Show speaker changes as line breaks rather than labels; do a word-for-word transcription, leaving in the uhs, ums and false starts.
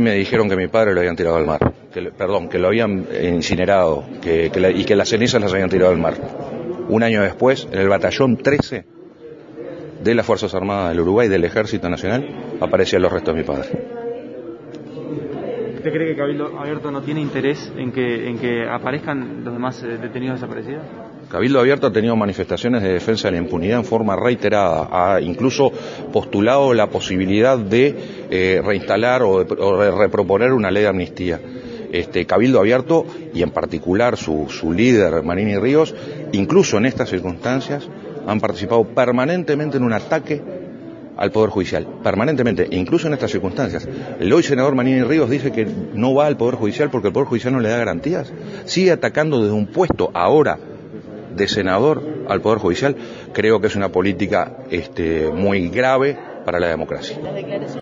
Me dijeron que mi padre lo habían tirado al mar, que, perdón, que lo habían incinerado que, que la, y que las cenizas las habían tirado al mar. Un año después, en el batallón trece de las Fuerzas Armadas del Uruguay, del Ejército Nacional, aparecían los restos de mi padre.
¿Usted cree que Cabildo Abierto no tiene interés en que, en que aparezcan los demás eh, detenidos desaparecidos?
Cabildo Abierto ha tenido manifestaciones de defensa de la impunidad en forma reiterada, ha incluso postulado la posibilidad de eh, reinstalar o de, o de reproponer una ley de amnistía. Este, Cabildo Abierto, y en particular su, su líder, Manini Ríos, incluso en estas circunstancias, han participado permanentemente en un ataque al Poder Judicial, permanentemente, incluso en estas circunstancias. El hoy senador Manini Ríos dice que no va al Poder Judicial porque el Poder Judicial no le da garantías, sigue atacando desde un puesto ahora de senador al Poder Judicial. Creo que es una política este, muy grave para la democracia.